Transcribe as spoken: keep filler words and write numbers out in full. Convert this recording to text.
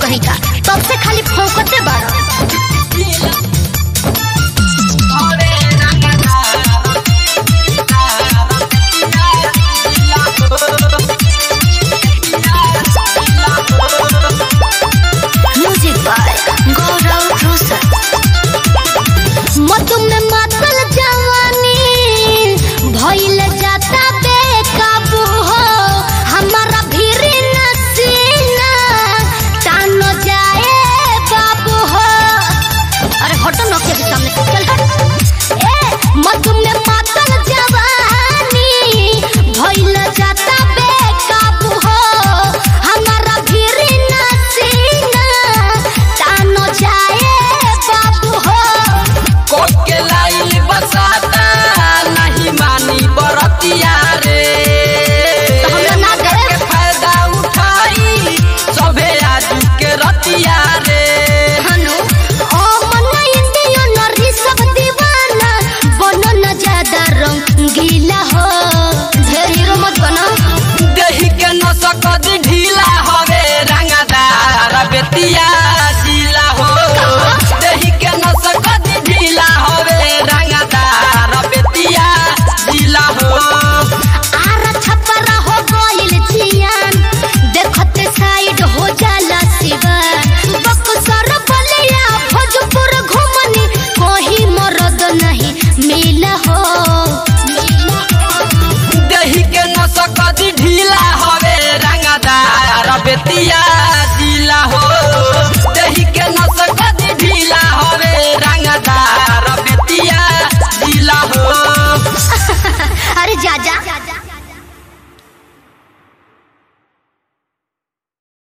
कहीं का, तब से खाली फोकते बाड़ा। Music by Gaurav Roshan. मत में मातल जवानी भइल जाता बेकाबू हो, हमारा भीरी नसीना टान जाए बाबू हो। अरे हटो ना के सामने चल हट। ए मत में मातल जवानी भइल जाता बेकाबू हो, हमारा भीरी नसीना टान जाए बाबू हो। कोके लाइल बसाता नहीं मानी बरतिया रे, तो हमरा ना दे के फायदा उठाई सबे आज के रतिया रे। हनु ओ मना इंडियो नरी सब दीवाना बनो न ज्यादा रंगीला हो, ढेर हीरो मत बनो। देही के न सकद ढीला हवे रंगदार बेतिया